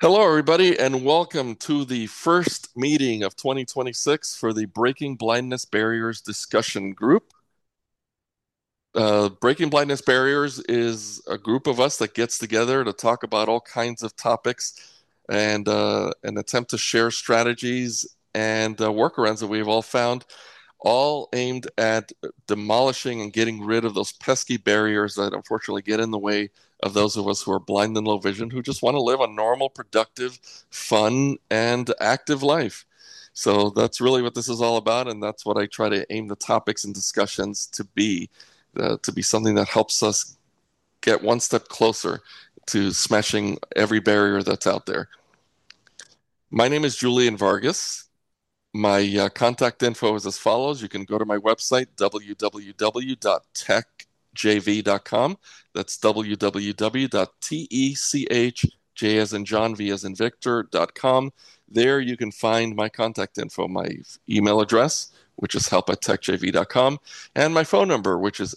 Hello, everybody, and welcome to the first meeting of 2026 for the Breaking Blindness Barriers discussion group. Breaking Blindness Barriers is a group of us that gets together to talk about all kinds of topics and attempt to share strategies and workarounds that we've all found, all aimed at demolishing and getting rid of those pesky barriers that unfortunately get in the way of those of us who are blind and low vision who just want to live a normal, productive, fun, and active life. So that's really what this is all about, and that's what I try to aim the topics and discussions to be something that helps us get one step closer to smashing every barrier that's out there. My name is Julian Vargas. My contact info is as follows. You can go to my website, www.techjv.com. That's www.techj as in John, V as in Victor.com. There you can find my contact info, my email address, which is help@techjv.com, and my phone number, which is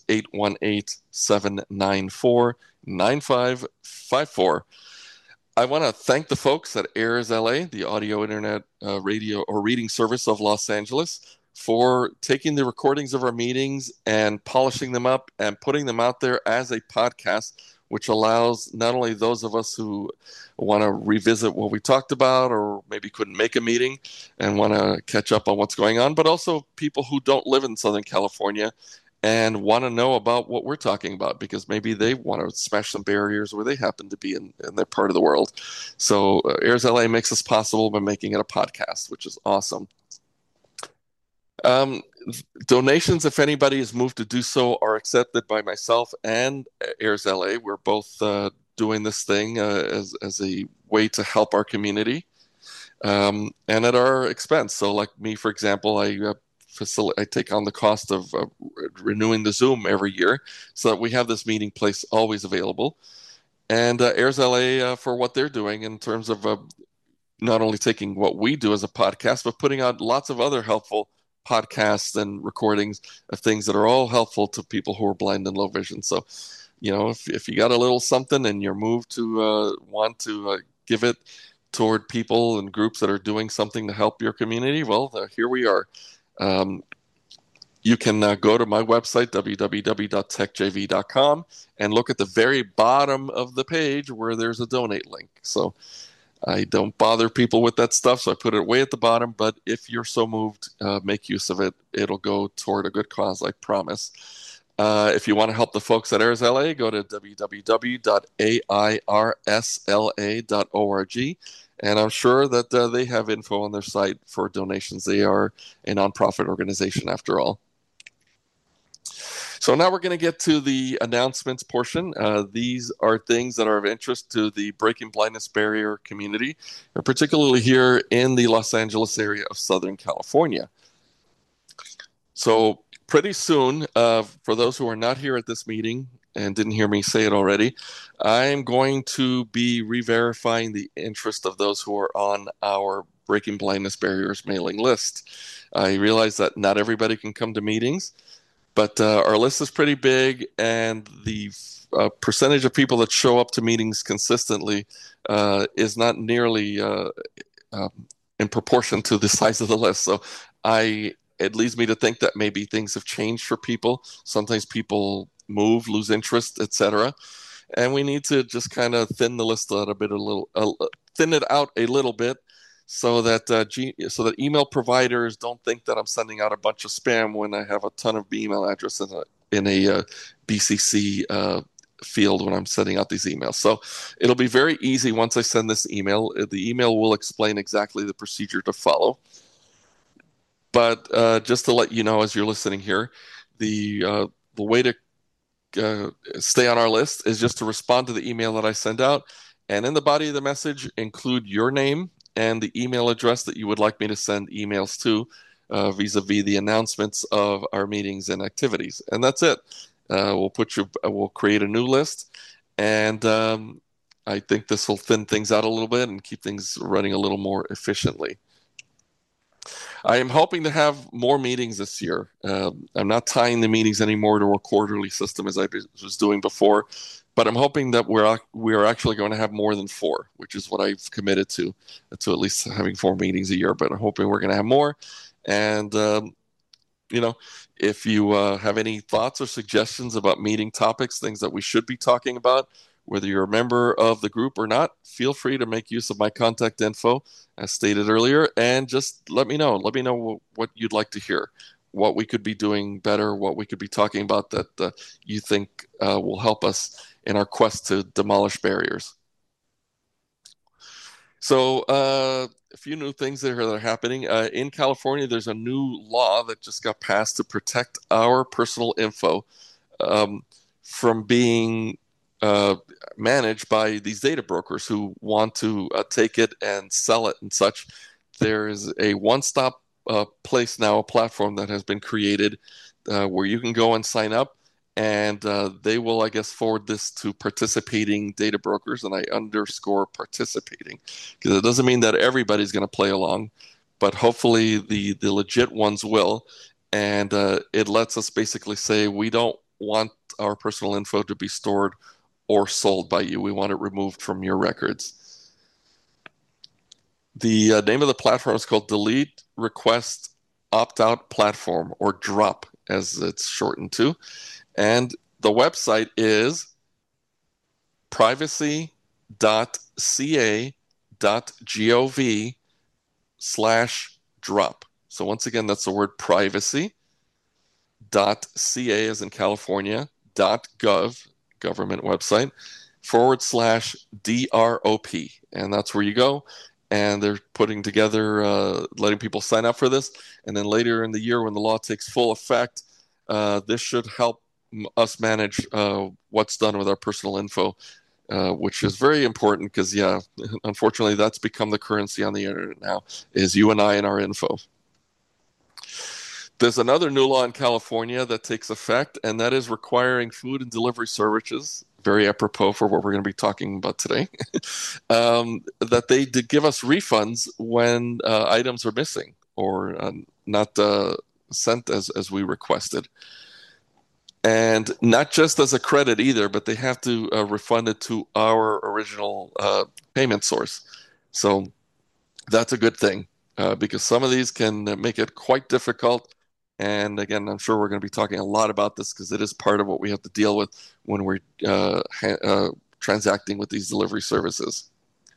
818-794-9554. I want to thank the folks at Airs LA, the audio, internet, radio, or reading service of Los Angeles, for taking the recordings of our meetings and polishing them up and putting them out there as a podcast, which allows not only those of us who want to revisit what we talked about or maybe couldn't make a meeting and want to catch up on what's going on, but also people who don't live in Southern California and want to know about what we're talking about because maybe they want to smash some barriers where they happen to be in their part of the world. So Airs LA makes this possible by making it a podcast, which is awesome. Um, Donations, if anybody is moved to do so, are accepted by myself and Airs LA. We're both doing this thing as a way to help our community and at our expense. So, like me, for example, I take on the cost of renewing the Zoom every year so that we have this meeting place always available. And Airs LA for what they're doing in terms of not only taking what we do as a podcast, but putting out lots of other helpful podcasts and recordings of things that are all helpful to people who are blind and low vision. So, if you got a little something and you're moved to want to give it toward people and groups that are doing something to help your community, well, here we are. You can go to my website, www.techjv.com, and look at the very bottom of the page where there's a donate link. So I don't bother people with that stuff, so I put it way at the bottom. But if you're so moved, make use of it. It'll go toward a good cause, I promise. If you want to help the folks at Airs LA, go to www.airsla.org. And I'm sure that they have info on their site for donations. They are a nonprofit organization, after all. So now we're going to get to the announcements portion. These are things that are of interest to the Breaking Blindness Barrier community, and particularly here in the Los Angeles area of Southern California. So pretty soon, for those who are not here at this meeting and didn't hear me say it already, I'm going to be re-verifying the interest of those who are on our Breaking Blindness Barriers mailing list. I realize that not everybody can come to meetings, but our list is pretty big, and the percentage of people that show up to meetings consistently is not nearly in proportion to the size of the list. So it leads me to think that maybe things have changed for people. Sometimes people move, lose interest, etc. And we need to just kind of thin the list out thin it out a little bit, so that email providers don't think that I'm sending out a bunch of spam when I have a ton of email addresses in a BCC field when I'm sending out these emails. So it'll be very easy once I send this email. The email will explain exactly the procedure to follow. But just to let you know, as you're listening here, the way to stay on our list is just to respond to the email that I send out, and in the body of the message, include your name and the email address that you would like me to send emails to vis-a-vis the announcements of our meetings and activities. And that's it. We'll create a new list, and I think this will thin things out a little bit and keep things running a little more efficiently. I am hoping to have more meetings this year. I'm not tying the meetings anymore to a quarterly system as I was doing before, but I'm hoping that we're actually going to have more than four, which is what I've committed to at least having four meetings a year. But I'm hoping we're going to have more. And you know, if you have any thoughts or suggestions about meeting topics, things that we should be talking about, whether you're a member of the group or not, feel free to make use of my contact info, as stated earlier, and just let me know. Let me know what you'd like to hear, what we could be doing better, what we could be talking about that you think will help us in our quest to demolish barriers. So, a few new things that are happening. In California, there's a new law that just got passed to protect our personal info um, from being uh, managed by these data brokers who want to take it and sell it and such. There's a one-stop place now, a platform that has been created where you can go and sign up, and they will, I guess, forward this to participating data brokers, and I underscore participating because it doesn't mean that everybody's going to play along, but hopefully the legit ones will. And it lets us basically say we don't want our personal info to be stored or sold by you. We want it removed from your records. The name of the platform is called Delete Request Opt Out Platform, or DROP, as it's shortened to. And the website is privacy.ca.gov/drop. So once again, that's the word privacy.ca as in California, .gov, government website, /DROP. And that's where you go. And they're putting together, letting people sign up for this. And then later in the year, when the law takes full effect, this should help us manage what's done with our personal info, which is very important because, yeah, unfortunately, that's become the currency on the internet now, is you and I and our info. There's another new law in California that takes effect, and that is requiring food and delivery services, very apropos for what we're going to be talking about today, that they give us refunds when items are missing or not sent as we requested. And not just as a credit either, but they have to refund it to our original payment source. So that's a good thing because some of these can make it quite difficult. And again, I'm sure we're going to be talking a lot about this because it is part of what we have to deal with when we're transacting with these delivery services.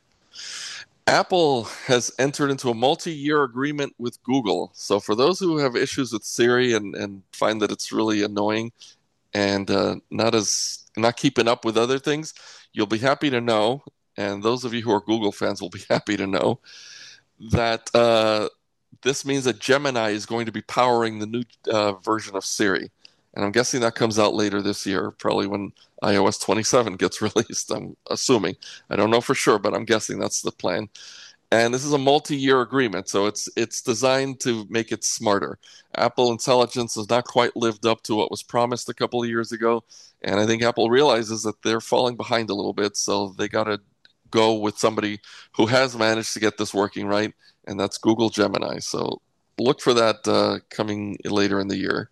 Apple has entered into a multi-year agreement with Google. So for those who have issues with Siri and find that it's really annoying and not keeping up with other things, you'll be happy to know, and those of you who are Google fans will be happy to know, that this means that Gemini is going to be powering the new version of Siri. And I'm guessing that comes out later this year, probably when iOS 27 gets released, I'm assuming. I don't know for sure, but I'm guessing that's the plan. And this is a multi-year agreement, so it's designed to make it smarter. Apple Intelligence has not quite lived up to what was promised a couple of years ago, and I think Apple realizes that they're falling behind a little bit, so they got to go with somebody who has managed to get this working right, and that's Google Gemini. So look for that coming later in the year.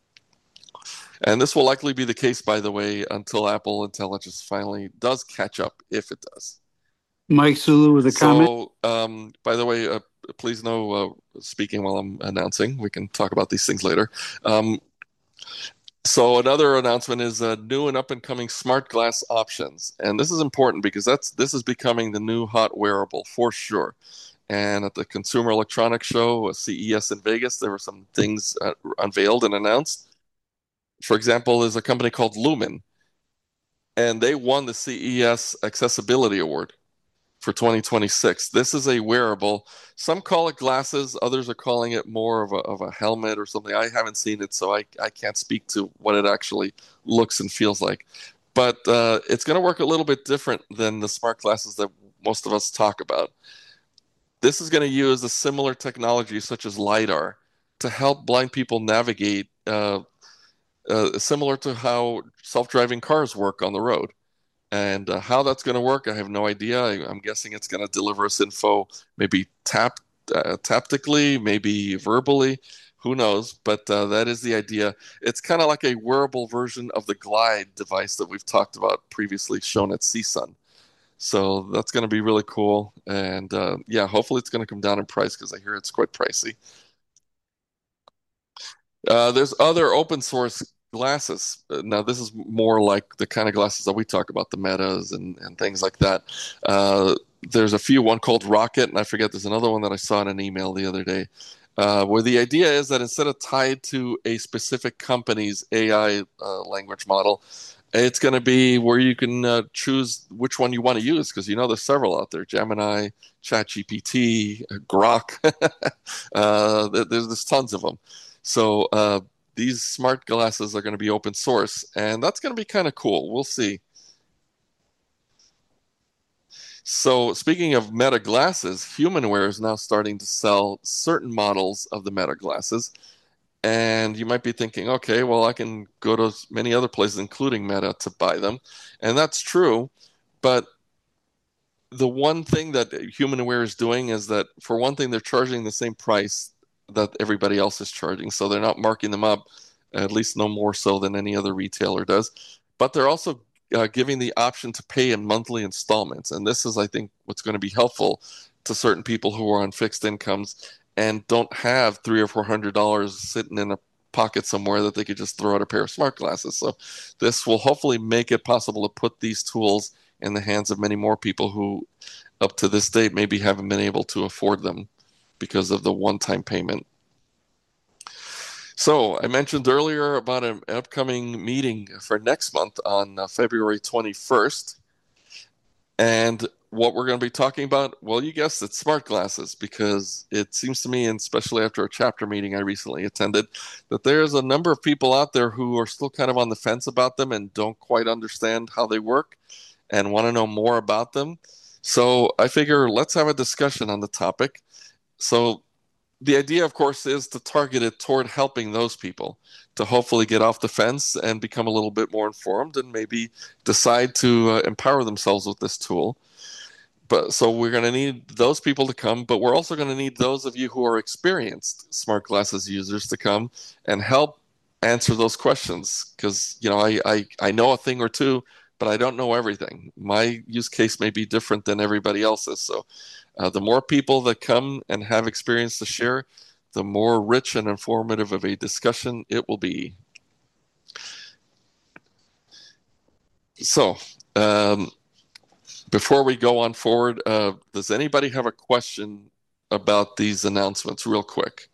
And this will likely be the case, by the way, until Apple Intelligence finally does catch up, if it does. Mike Sulu with a comment. So, by the way, please know, speaking while I'm announcing, we can talk about these things later. So another announcement is new and up and coming smart glass options. And this is important because this is becoming the new hot wearable for sure. And at the Consumer Electronics Show, CES in Vegas, there were some things unveiled and announced. For example, there's a company called Lumen, and they won the CES Accessibility Award for 2026. This is a wearable. Some call it glasses, others are calling it more of a helmet or something. I haven't seen it, so I can't speak to what it actually looks and feels like. But it's going to work a little bit different than the smart glasses that most of us talk about. This is going to use a similar technology such as LiDAR to help blind people navigate, similar to how self-driving cars work on the road. And how that's going to work, I have no idea. I'm guessing it's going to deliver us info, maybe taptically, maybe verbally. Who knows? But that is the idea. It's kind of like a wearable version of the Glide device that we've talked about previously, shown at CSUN. So that's going to be really cool. And yeah, hopefully it's going to come down in price because I hear it's quite pricey. There's other open source glasses. Now, this is more like the kind of glasses that we talk about, the Metas and things like that. There's a few, one called Rocket, and I forget, there's another one that I saw in an email the other day, where the idea is that instead of tied to a specific company's AI language model, it's going to be where you can choose which one you want to use because there's several out there: Gemini, ChatGPT, Grok. There's tons of them. So these smart glasses are going to be open source, and that's going to be kind of cool. We'll see. So speaking of Meta glasses, HumanWare is now starting to sell certain models of the Meta glasses. And you might be thinking, okay, well, I can go to many other places, including Meta, to buy them. And that's true. But the one thing that HumanAware is doing is that, for one thing, they're charging the same price that everybody else is charging. So they're not marking them up, at least no more so than any other retailer does. But they're also giving the option to pay in monthly installments. And this is, I think, what's going to be helpful to certain people who are on fixed incomes and don't have $300 or $400 sitting in a pocket somewhere that they could just throw out a pair of smart glasses. So this will hopefully make it possible to put these tools in the hands of many more people who, up to this date, maybe haven't been able to afford them because of the one-time payment. So I mentioned earlier about an upcoming meeting for next month on February 21st. And what we're going to be talking about, well, you guessed it, smart glasses, because it seems to me, and especially after a chapter meeting I recently attended, that there's a number of people out there who are still kind of on the fence about them and don't quite understand how they work and want to know more about them. So I figure let's have a discussion on the topic. So the idea, of course, is to target it toward helping those people to hopefully get off the fence and become a little bit more informed and maybe decide to empower themselves with this tool. But so we're going to need those people to come, but we're also going to need those of you who are experienced smart glasses users to come and help answer those questions. Because, I know a thing or two, but I don't know everything. My use case may be different than everybody else's. So the more people that come and have experience to share, the more rich and informative of a discussion it will be. So, before we go on forward, does anybody have a question about these announcements real quick?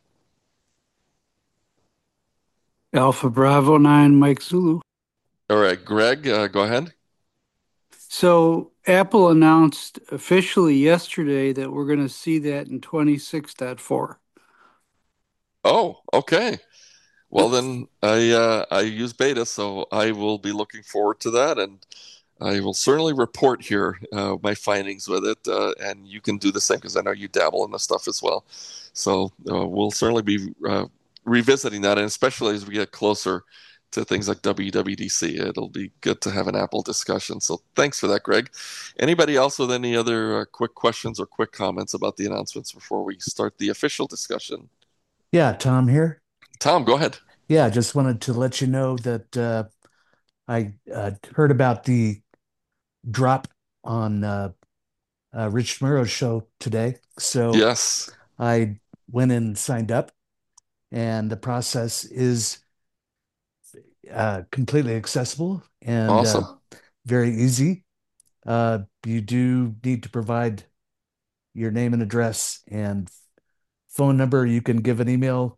Alpha Bravo 9, Mike Zulu. All right, Greg, go ahead. So Apple announced officially yesterday that we're going to see that in 26.4. Oh, okay. Well, then I use beta, so I will be looking forward to that, and I will certainly report here my findings with it, and you can do the same because I know you dabble in the stuff as well. So we'll certainly be revisiting that, and especially as we get closer to things like WWDC, it'll be good to have an Apple discussion. So thanks for that, Greg. Anybody else with any other quick questions or quick comments about the announcements before we start the official discussion? Yeah, Tom here. Tom, go ahead. Yeah, just wanted to let you know that I heard about the drop on Rich Murrow's show today. So Yes. I went and signed up, and the process is completely accessible and Awesome. very easy. You do need to provide your name and address and phone number. You can give an email.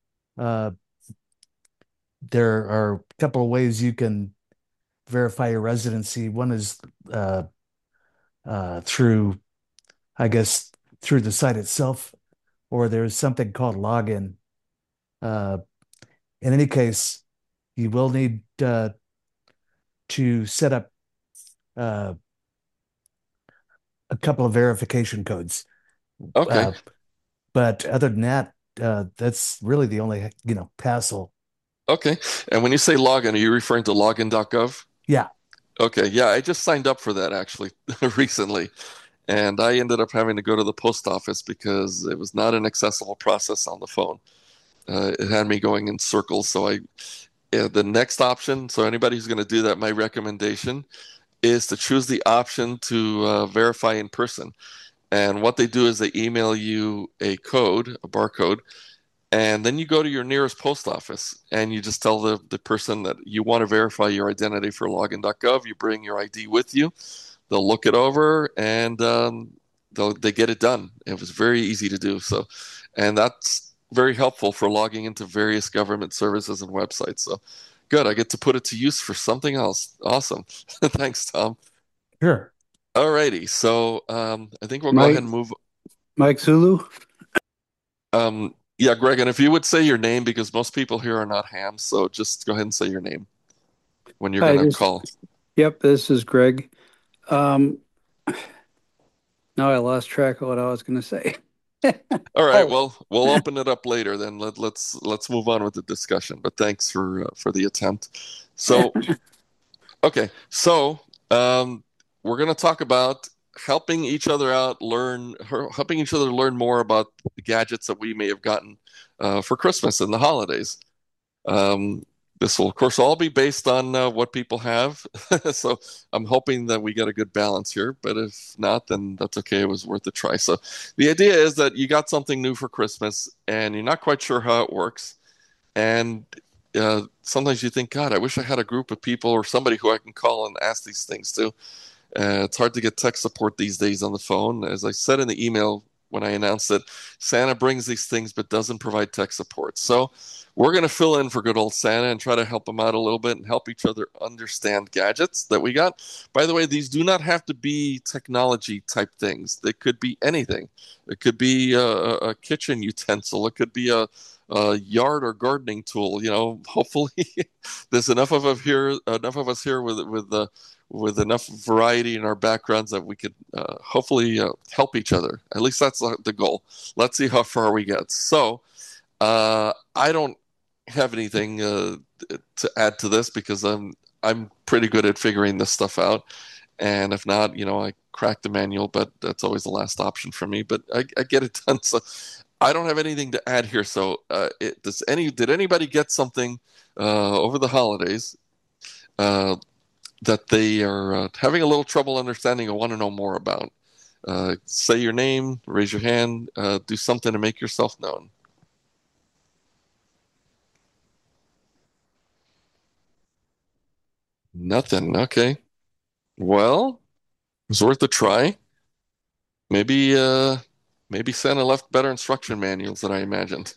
There are a couple of ways you can verify your residency. One is through, I guess, through the site itself, or there's something called login. Uh, in any case, you will need to set up uh, a couple of verification codes. Okay. But other than that, that's really the only, hassle. Okay. And when you say login, are you referring to login.gov? Yeah. Okay. Yeah, I just signed up for that actually recently. And I ended up having to go to the post office because it was not an accessible process on the phone. It had me going in circles. The next option, so anybody who's going to do that, my recommendation is to choose the option to verify in person. And what they do is they email you a code, a barcode, and then you go to your nearest post office and you just tell the person that you want to verify your identity for login.gov. You bring your ID with you. They'll look it over and they get it done. It was very easy to do. And that's very helpful for logging into various government services and websites. So good. I get to put it to use for something else. Awesome. Thanks, Tom. Sure. All righty. So I think we'll go Mike, ahead and move. Mike Zulu. Yeah, Greg, and if you would say your name, because most people here are not hams, so just go ahead and say your name when you're Hi, going to call. Yep, this is Greg. Now I lost track of what I was going to say. All right, Oh, well, we'll open it up later. Then let's move on with the discussion. But thanks for the attempt. So, okay, so we're going to talk about helping each other out, helping each other learn more about the gadgets that we may have gotten for Christmas and the holidays. Um, this will, of course, all be based on what people have. So I'm hoping that we get a good balance here. But if not, then that's okay. It was worth a try. So the idea is that you got something new for Christmas and you're not quite sure how it works. And sometimes you think, God, I wish I had a group of people or somebody who I can call and ask these things to. It's hard to get tech support these days on the phone. As I said in the email when I announced it, Santa brings these things but doesn't provide tech support. So we're going to fill in for good old Santa and try to help him out a little bit and help each other understand gadgets that we got. By the way, these do not have to be technology type things. They could be anything. It could be a kitchen utensil. It could be a yard or gardening tool. Hopefully there's enough of us here with enough variety in our backgrounds that we could hopefully help each other. At least that's the goal. Let's see how far we get. So I don't have anything to add to this because I'm pretty good at figuring this stuff out. And if not, I crack the manual, but that's always the last option for me. But I get it done. So I don't have anything to add here. So did anybody get something over the holidays that they are having a little trouble understanding or want to know more about? Say your name, raise your hand, do something to make yourself known. Nothing. Okay. Well, it was worth a try. Maybe maybe Santa left better instruction manuals than I imagined.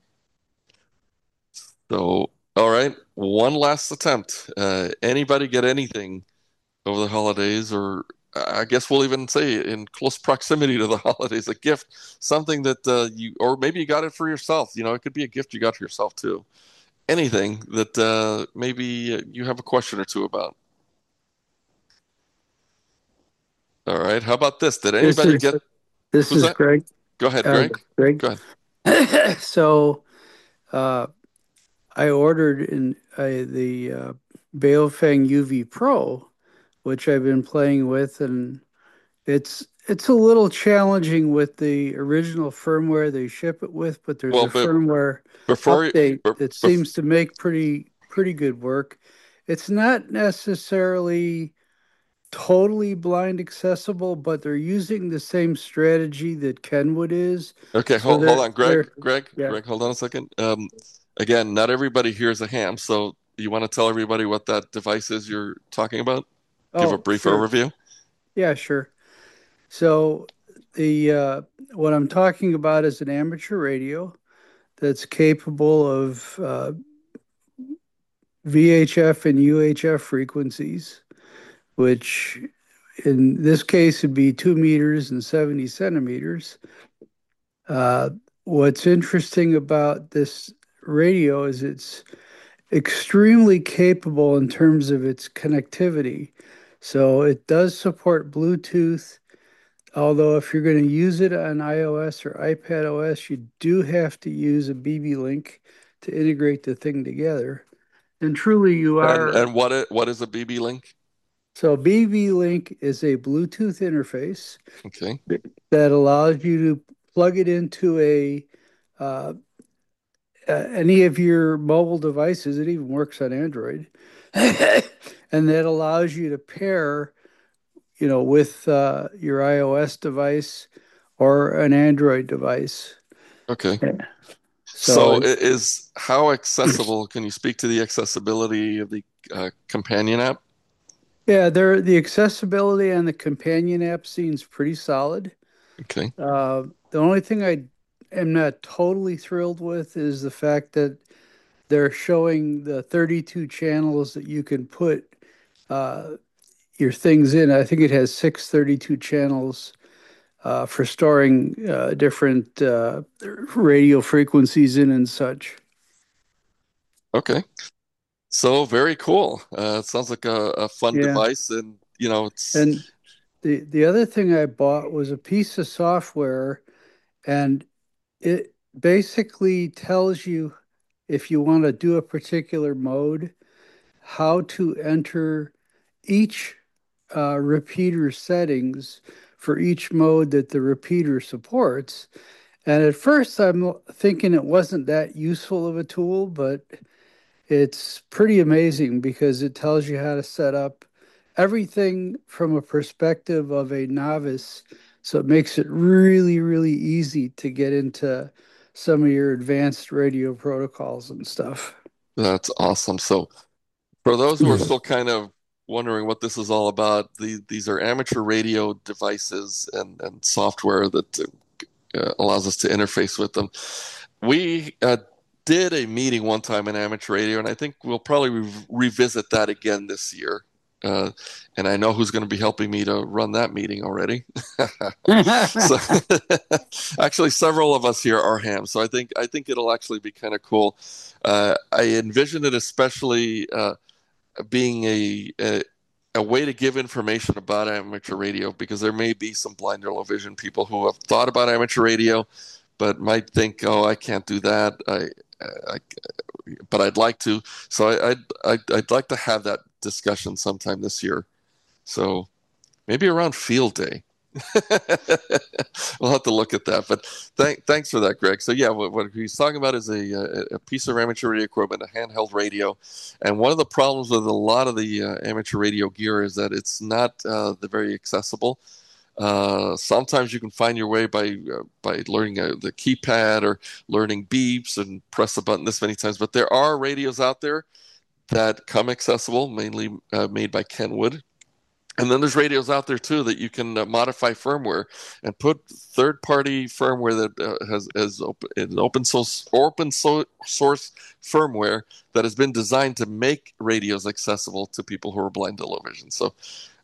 So, all right, one last attempt. Anybody get anything over the holidays, or I guess we'll even say in close proximity to the holidays, a gift, something that or maybe you got it for yourself. It could be a gift you got for yourself too. Anything that maybe you have a question or two about. All right, how about this? Did this anybody is get? this Who's is that? Greg. Go ahead, Greg. Greg. Go ahead. So, I ordered the Baofeng UV Pro, which I've been playing with, and it's a little challenging with the original firmware they ship it with, but there's Well, a but firmware before update be- that bef- seems to make pretty good work. It's not necessarily totally blind accessible, but they're using the same strategy that Kenwood is. okay, So hold on, they're yeah. Greg, hold on a second. Again, not everybody here is a ham, so you want to tell everybody what that device is you're talking about? Give a Oh, brief sure. overview. Yeah, sure. So the what I'm talking about is an amateur radio that's capable of VHF and UHF frequencies, which in this case would be 2 meters and 70 centimeters. Uh, what's interesting about this radio is it's extremely capable in terms of its connectivity. So it does support Bluetooth, although if you're going to use it on iOS or iPad OS, you do have to use a BB Link to integrate the thing together. And truly, you And are. what is a BB link? So, BB Link is a Bluetooth interface Okay. that allows you to plug it into uh, any of your mobile devices. It even works on Android, and that allows you to pair, with your iOS device or an Android device. Okay. Yeah. So So is how accessible, can you speak to the accessibility of the companion app? yeah, the accessibility on the companion app seems pretty solid. Okay. The only thing I am not totally thrilled with is the fact that they're showing the 32 channels that you can put uh, your things in. I think it has 632 channels for storing different radio frequencies in and such. Okay. So very cool. It sounds like a fun Yeah. device, and it's And the other thing I bought was a piece of software, and it basically tells you if you want to do a particular mode, how to enter each repeater settings for each mode that the repeater supports. And at first, I'm thinking it wasn't that useful of a tool, but it's pretty amazing because it tells you how to set up everything from a perspective of a novice. So it makes it really, really easy to get into some of your advanced radio protocols and stuff. that's awesome. So for those who are still kind of wondering what this is all about, these are amateur radio devices and software that allows us to interface with them. We did a meeting one time in amateur radio, and I think we'll probably revisit that again this year. Uh, and I know who's going to be helping me to run that meeting already. So actually, several of us here are ham, so I think it'll actually be kind of cool. I envision it especially being a way to give information about amateur radio, because there may be some blind or low vision people who have thought about amateur radio but might think, oh, I can't do that. I but I'd like to. So I'd like to have that discussion sometime this year. So maybe around field day. We'll have to look at that. But thanks for that, Greg. So yeah, what he's talking about is a piece of amateur radio equipment, a handheld radio. And one of the problems with a lot of the amateur radio gear is that it's not the very accessible. Sometimes you can find your way by learning the keypad or learning beeps and press a button this many times. But there are radios out there that come accessible, mainly made by Kenwood. And then there's radios out there too that you can modify firmware and put third-party firmware that has open source firmware that has been designed to make radios accessible to people who are blind to low vision. So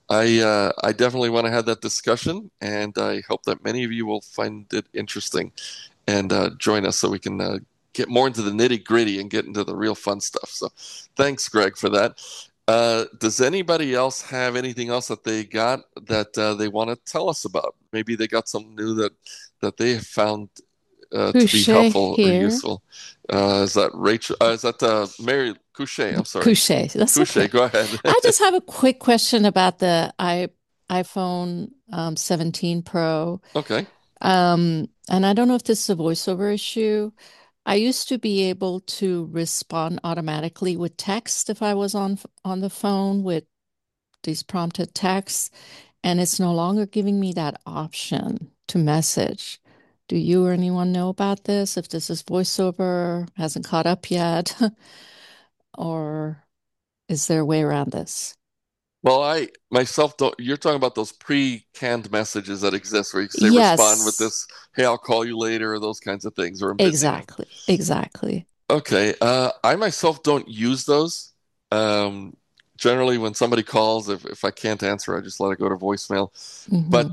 I definitely want to have that discussion, and I hope that many of you will find it interesting and join us so we can get more into the nitty-gritty and get into the real fun stuff. So thanks, Greg, for that. Does anybody else have anything else that they got that they want to tell us about? Maybe they got something new that they have found to be Coucher helpful or here. useful. Is that Rachel? Is that Mary Coucher? I'm sorry. Coucher. That's Coucher, okay. go ahead. I just have a quick question about the iPhone 17 Pro. Okay. And I don't know if this is a voiceover issue. I used to be able to respond automatically with text if I was on the phone with these prompted texts, and it's no longer giving me that option to message. Do you or anyone know about this? If this is voiceover, hasn't caught up yet, or is there a way around this? Well, I myself don't. You're talking about those pre-canned messages that exist where you say respond with Yes, this, "Hey, I'll call you later," or those kinds of things, or I'm busy. exactly, exactly. Okay. I myself don't use those. Um, Generally, when somebody calls, if I can't answer, I just let it go to voicemail. Hmm. But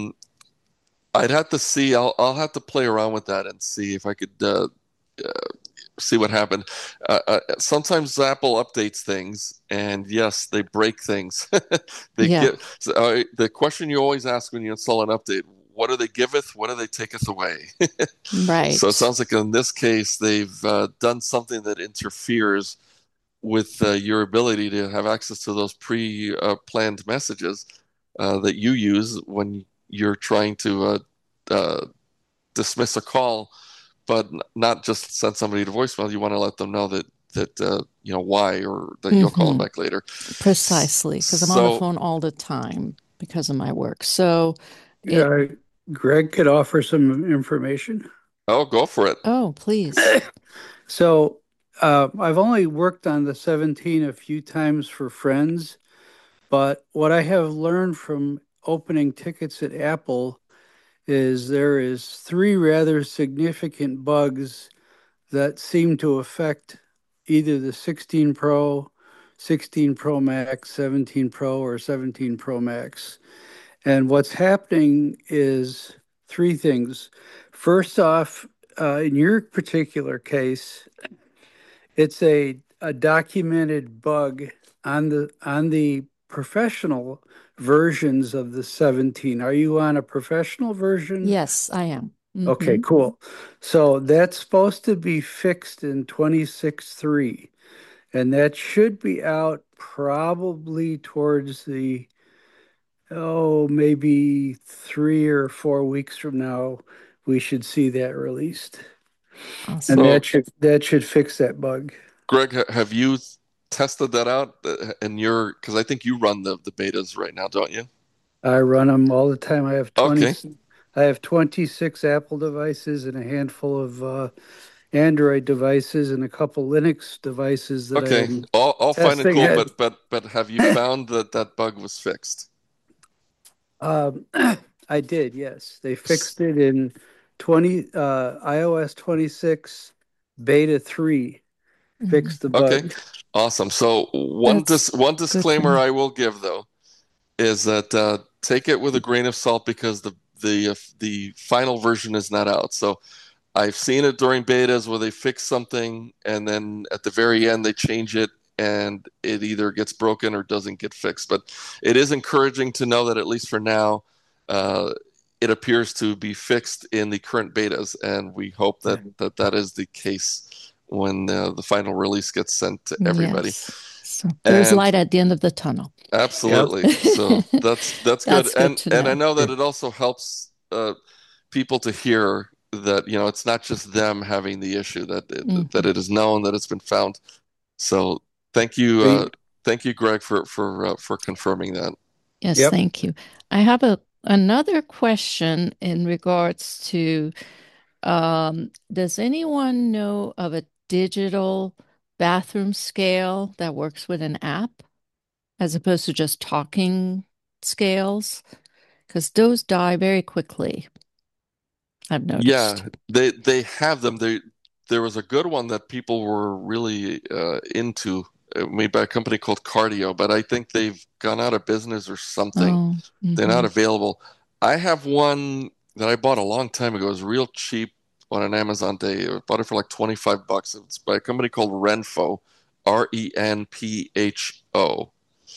I'd have to see. I'll have to play around with that and see if I could uh, see what happened. Sometimes Apple updates things, and yes, they break things. They Yeah, get so, the question you always ask when you install an update: what do they giveth? What do they taketh away? So it right. sounds like in this case they've done something that interferes with your ability to have access to those pre-planned messages that you use when you're trying to dismiss a call but not just send somebody to voicemail. You want to let them know that why, or that you'll call them back later. Precisely, because I'm on the phone all the time because of my work. So Greg could offer some information. Oh, go for it. Oh, please. So I've only worked on the 17 a few times for friends, but what I have learned from opening tickets at Apple is there is three rather significant bugs that seem to affect either the 16 Pro, 16 Pro Max, 17 Pro, or 17 Pro Max. And what's happening is three things. First off, in your particular case, it's a documented bug on the professional versions of the 17. Are you on a professional version? Yes, I am. Okay, cool. So that's supposed to be fixed in 26.3, and that should be out probably towards maybe 3 or 4 weeks from now. We should see that released. Awesome. And that should fix that bug. Greg, have you tested that out because I think you run the betas right now, don't you? I run them all the time. I have 20. Okay. I have 26 Apple devices and a handful of Android devices and a couple Linux devices that Okay, all fine and testing cool, but have you found that bug was fixed? I did, yes. They fixed it in iOS 26 beta 3. Fixed the bug. Okay, awesome. So one disclaimer I will give, though, is that take it with a grain of salt, because the final version is not out. So I've seen it during betas where they fix something and then at the very end they change it and it either gets broken or doesn't get fixed. But it is encouraging to know that at least for now, it appears to be fixed in the current betas, and we hope that is the case when the final release gets sent to everybody. Yes. So there's light at the end of the tunnel. Absolutely. Yep. So that's good. And I know that it also helps people to hear that it's not just them having the issue, that it is known that it's been found. So thank you, Greg, for confirming that. Yes, thank you. I have another question in regards to does anyone know of a digital bathroom scale that works with an app as opposed to just talking scales? Because those die very quickly, I've noticed. Yeah, they have them. There was a good one that people were really into, made by a company called Cardio, but I think they've gone out of business or something. They're not available. I have one that I bought a long time ago. It was real cheap on an Amazon day. I bought it for like $25. It's by a company called Renpho, Renpho.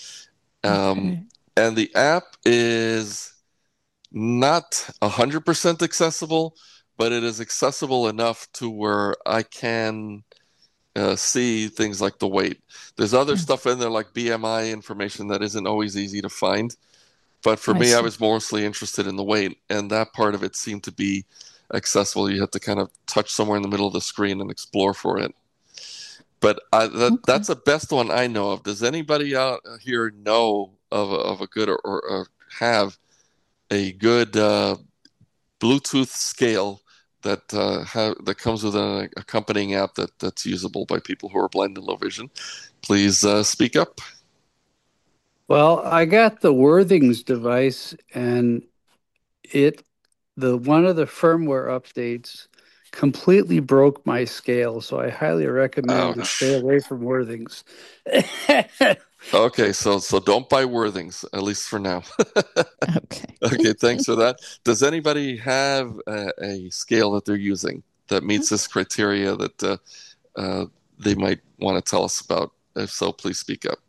And the app is not 100% accessible, but it is accessible enough to where I can see things like the weight. There's other stuff in there like BMI information that isn't always easy to find. But for me, I was mostly interested in the weight, and that part of it seemed to be accessible. You had to kind of touch somewhere in the middle of the screen and explore for it. But that's the best one I know of. Does anybody out here know of a good or have a good Bluetooth scale that comes with an accompanying app that's usable by people who are blind and low vision? Please speak up. Well, I got the Worthings device, and one of the firmware updates completely broke my scale, so I highly recommend to stay away from Worthings. Okay, so don't buy Worthings, at least for now. Okay. Okay, thanks for that. Does anybody have a scale that they're using that meets this criteria that they might want to tell us about? If so, please speak up.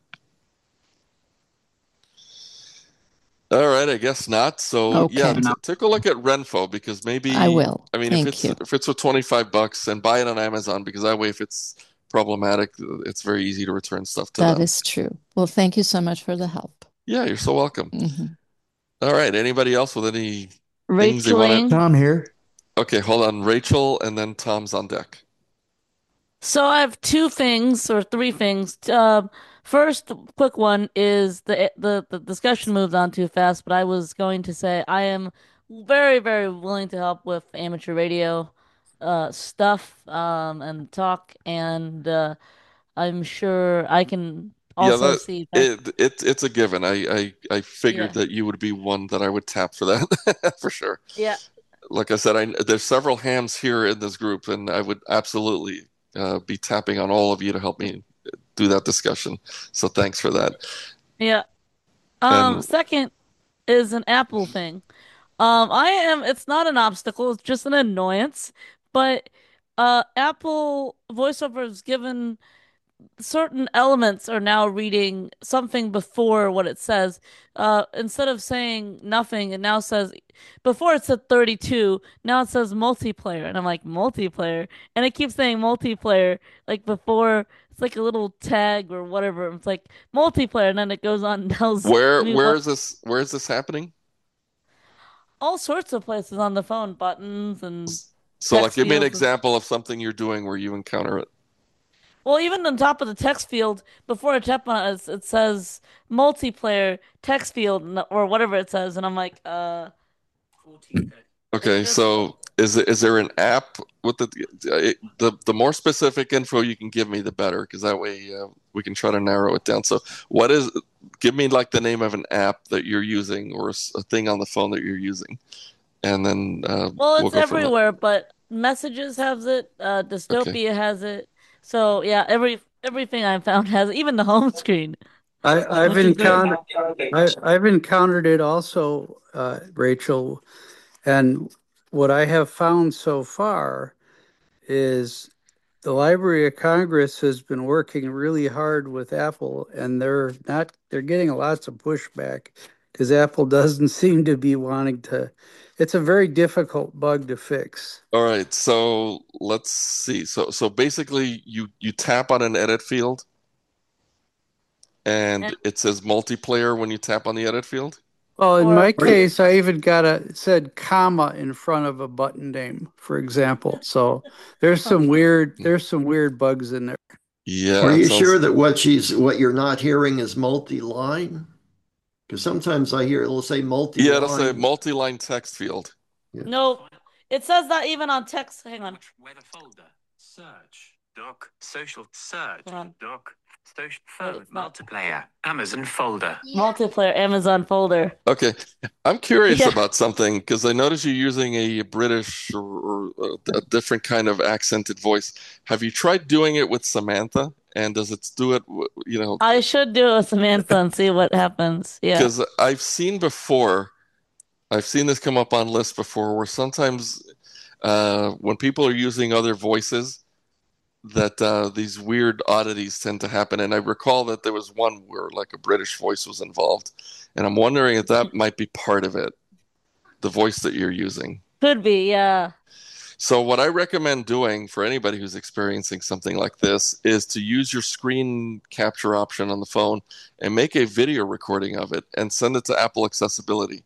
All right, I guess not. So yeah, take a look at Renpho, because maybe I will. I mean, if it's for $25, and buy it on Amazon, because that way, if it's problematic, it's very easy to return stuff to them. That is true. Well, thank you so much for the help. Yeah, you're so welcome. All right, anybody else with any things they want to? Tom here. Okay, hold on. Rachel, and then Tom's on deck. So I have two things or three things. First, quick one is the discussion moved on too fast, but I was going to say I am very, very willing to help with amateur radio stuff and talk, and I'm sure I can Yeah, also see that. it's a given. I figured Yeah, that you would be one that I would tap for that for sure. yeah, Like I said, there's several hams here in this group, and I would absolutely be tapping on all of you to help me do that discussion. So thanks for that. yeah. And Second is an Apple thing. It's not an obstacle, it's just an annoyance. But Apple VoiceOver is given certain elements are now reading something before what it says. Instead of saying nothing, it now says, before it said 32, now it says multiplayer. And I'm like, multiplayer? And it keeps saying multiplayer, like before, it's like a little tag or whatever. It's like multiplayer. And then it goes on and tells where me where what is this where is this happening? all sorts of places on the phone, buttons and So like text give me an fields and example of something you're doing where you encounter it. well, even on top of the text field, before I tap on it, it says multiplayer text field or whatever it says, and I'm like, it's Okay, just so is there an app with the more specific info you can give me, the better, because that way we can try to narrow it down. So what is, give me like the name of an app that you're using or a thing on the phone that you're using, and then well, we'll it's go from there. everywhere, but Messages has it, Okay. Dystopia has it. So yeah, everything I found has it, even the home screen, I've which is great. encountered I've encountered it also, Rachel, and what I have found so far is the Library of Congress has been working really hard with Apple, and they're getting lots of pushback because Apple doesn't seem to be wanting to. It's a very difficult bug to fix. All right, so let's see. So basically you tap on an edit field And and it says multiplayer when you tap on the edit field. Well, in or my case, I even got it said comma in front of a button name, for example. So huh. there's some weird bugs in there. Yeah, Are it you sure sounds. that what you're not hearing is multi-line? Because sometimes I hear it'll say Yeah, it'll say multi-line. multi-line text field. Yeah. No, it says that even on text. Hang on, Weather folder. Search. Doc. Social. Search. hold on. Doc. Social. Wait, Phone. it's not Multiplayer. Amazon folder. multiplayer Amazon folder. Okay, I'm curious Yeah, about something because I noticed you're using a British or a different kind of accented voice. Have you tried doing it with Samantha? And does it do it, I should do it with Samantha and see what happens. Yeah. because I've seen this come up on lists before where sometimes when people are using other voices, that these weird oddities tend to happen. And I recall that there was one where like a British voice was involved. And I'm wondering if that might be part of it, the voice that you're using. Could be, yeah. So, what I recommend doing for anybody who's experiencing something like this is to use your screen capture option on the phone and make a video recording of it and send it to Apple Accessibility.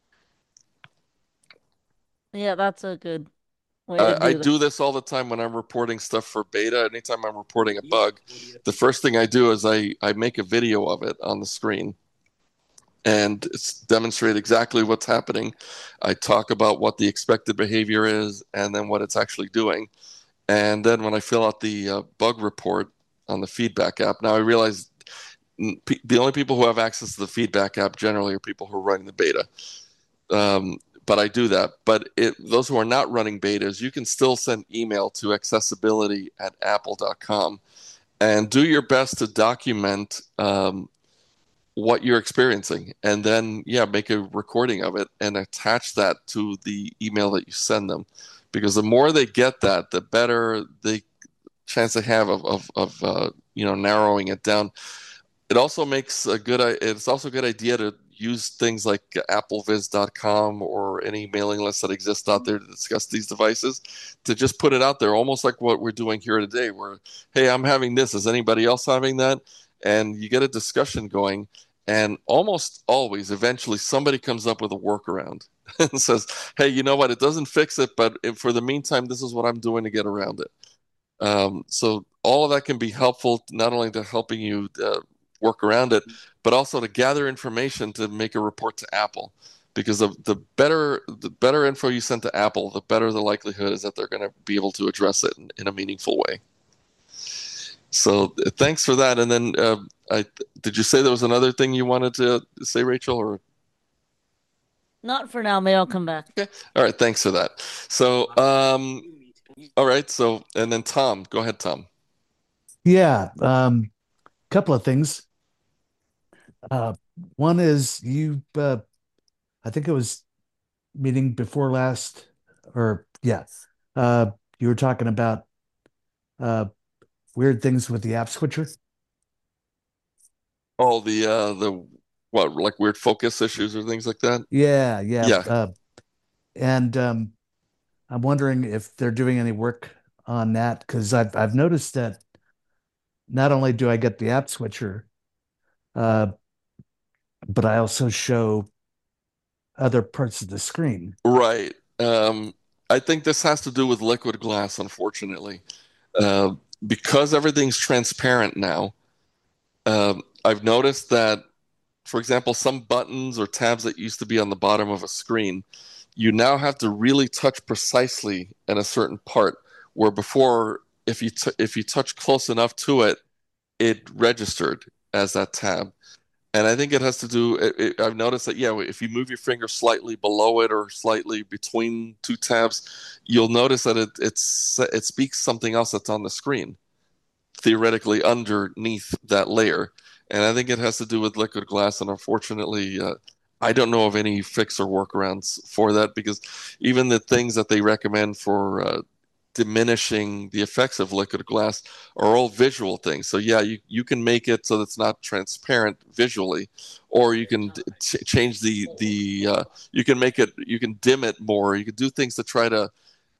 Yeah, that's a good way to I do that. do this all the time when I'm reporting stuff for beta. Anytime I'm reporting a bug, the first thing I do is I make a video of it on the screen and demonstrate exactly what's happening. I talk about what the expected behavior is and then what it's actually doing. And then when I fill out the bug report on the feedback app, now I realize the only people who have access to the feedback app generally are people who are running the beta. But I do that. But those who are not running betas, you can still send email to accessibility@apple.com and do your best to document what you're experiencing. And then, make a recording of it and attach that to the email that you send them. Because the more they get that, the better the chance they have of narrowing it down. It's also a good idea to use things like appleviz.com or any mailing list that exists out there to discuss these devices, to just put it out there, almost like what we're doing here today, where, hey, I'm having this. Is anybody else having that? And you get a discussion going. And almost always, eventually, somebody comes up with a workaround and says, "Hey, you know what? It doesn't fix it, but for the meantime, this is what I'm doing to get around it." So all of that can be helpful, not only to helping you work around it, but also to gather information to make a report to Apple. Because the better info you send to Apple, the better the likelihood is that they're going to be able to address it in a meaningful way. So thanks for that. And then did you say there was another thing you wanted to say, Rachel? Or Not for now. Maybe I'll come back. okay, all right, thanks for that. So all right, so and then Tom, go ahead, Tom. Yeah, couple of things. One is I think it was meeting before last, or yeah, you were talking about uh, weird things with the app switcher. Oh, the what, like weird focus issues or things like that? Yeah, yeah. Yeah. And I'm wondering if they're doing any work on that because I've noticed that not only do I get the app switcher, uh, but I also show other parts of the screen. Right. I think this has to do with liquid glass, unfortunately. Uh, because everything's transparent now, I've noticed that, for example, some buttons or tabs that used to be on the bottom of a screen, you now have to really touch precisely in a certain part, where before, if you touch close enough to it, it registered as that tab. And I think it has to do. I've noticed that, yeah, if you move your finger slightly below it or slightly between two tabs, you'll notice that it speaks something else that's on the screen, theoretically underneath that layer. And I think it has to do with liquid glass. And unfortunately, I don't know of any fix or workarounds for that, because even the things that they recommend for diminishing the effects of liquid glass are all visual things. So yeah, you can make it so that it's not transparent visually, or you can change the you can make it, you can dim it more, you can do things to try to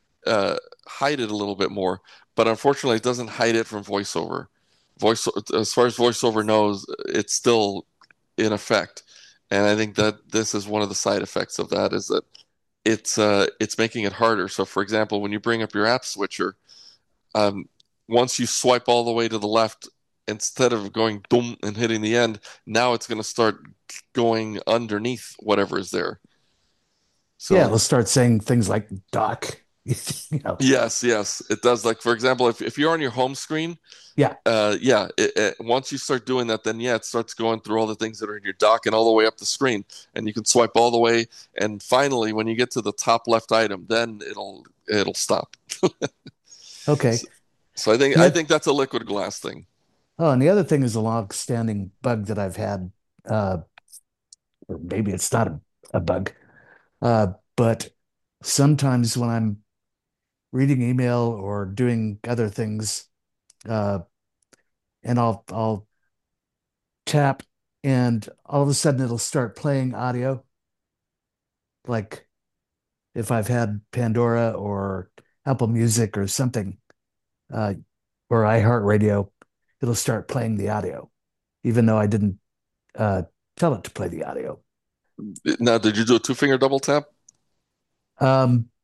hide it a little bit more. But unfortunately, it doesn't hide it from VoiceOver. Voice, as far as VoiceOver knows, it's still in effect. And I think that this is one of the side effects of that, is that it's making it harder. So, for example, when you bring up your app switcher, um, once you swipe all the way to the left, instead of going boom and hitting the end, now it's going to start going underneath whatever is there. Yeah, So let's start saying things like dock. You know, yes, it does. Like, for example, if you're on your home screen, yeah, yeah, once you start doing that, then yeah, it starts going through all the things that are in your dock and all the way up the screen, and you can swipe all the way, and finally, when you get to the top left item, then it'll stop. okay. So, so I Yeah. think that's a liquid glass thing. Oh, and the other thing is a long-standing bug that I've had, uh, or maybe it's not a bug, but sometimes when I'm reading email or doing other things, uh, and I'll tap, and all of a sudden it'll start playing audio, like if I've had Pandora or Apple Music or something, uh, or iHeartRadio, it'll start playing the audio, even though I didn't uh, tell it to play the audio. Now, did you do a two-finger double tap? Um,